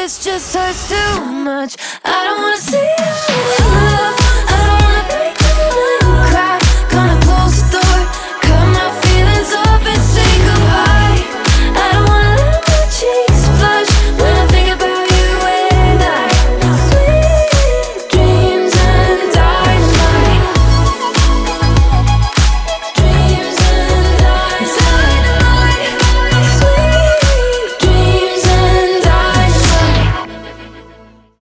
this just hurts too much. I don't wanna see